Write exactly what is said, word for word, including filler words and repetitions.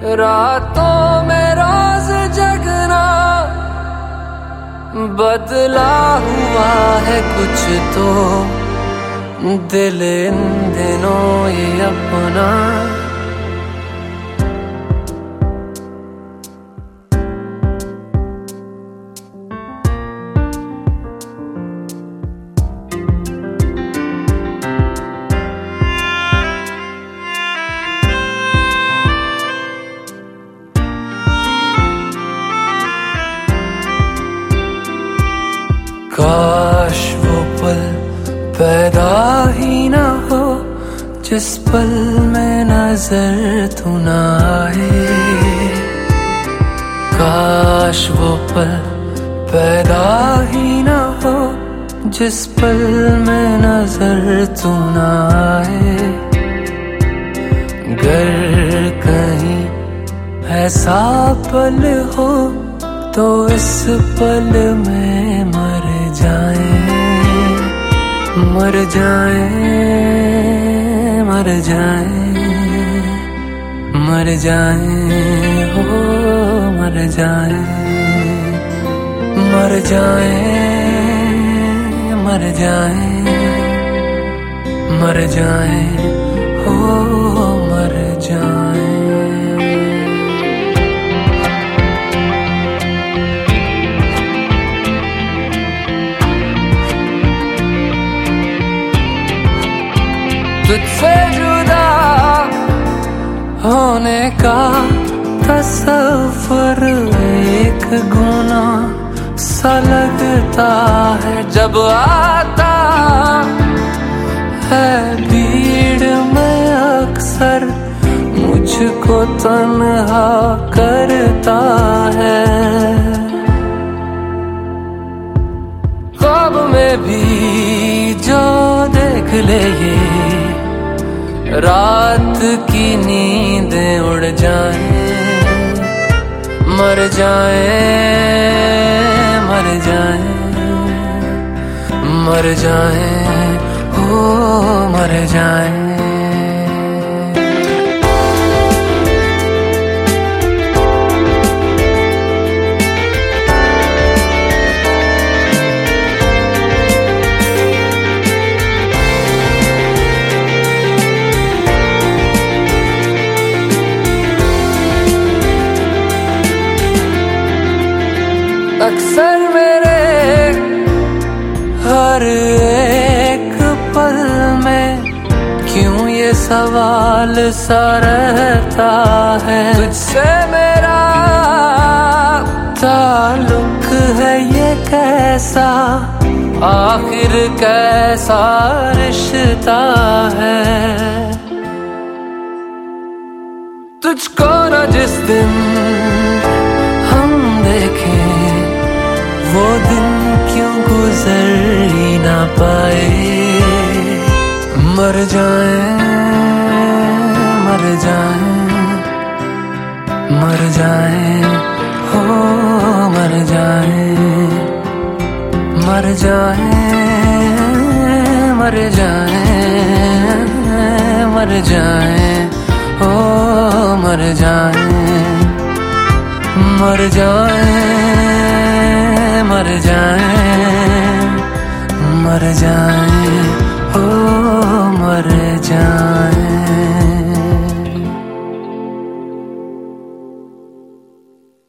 रातों में रोज जगना बदला हुआ है कुछ तो, दिल इन दिनों ये अपना काश वो पल पैदा ही ना हो जिस पल में नजर तू ना आए। काश वो पल पैदा ही ना हो जिस पल में नजर तू ना आए। गर कहीं ऐसा पल हो तो इस पल में मर जाए, मर जाए, मर जाए, मर जाए, हो मर जाए, मर जाए, मर जाए, मर जाए, हो मर जाए। तुझसे जुदा होने का तसव्वुर एक गुनाह सा लगता है जब आता है भीड़ में अक्सर मुझको तन्हा करता है। ख्वाब में भी जो देख ले ये रात की नींदें उड़ जाए, मर जाए, मर जाए, मर जाए, हो मर जाए। अक्सर मेरे हर एक पल में क्यों ये सवाल सा रहता है, तुझसे मेरा ताल्लुक है ये कैसा, आखिर कैसा रिश्ता है। तुझको न जिस दिन हम देखें वो दिन क्यों गुजर ही ना पाए। मर जाए, मर जाए, मर जाए, हो मर जाए, मर जाए, मर जाए, मर जाए, हो मर जाए, मर जाए, मर जाए, मर जाए, हो मर जाए।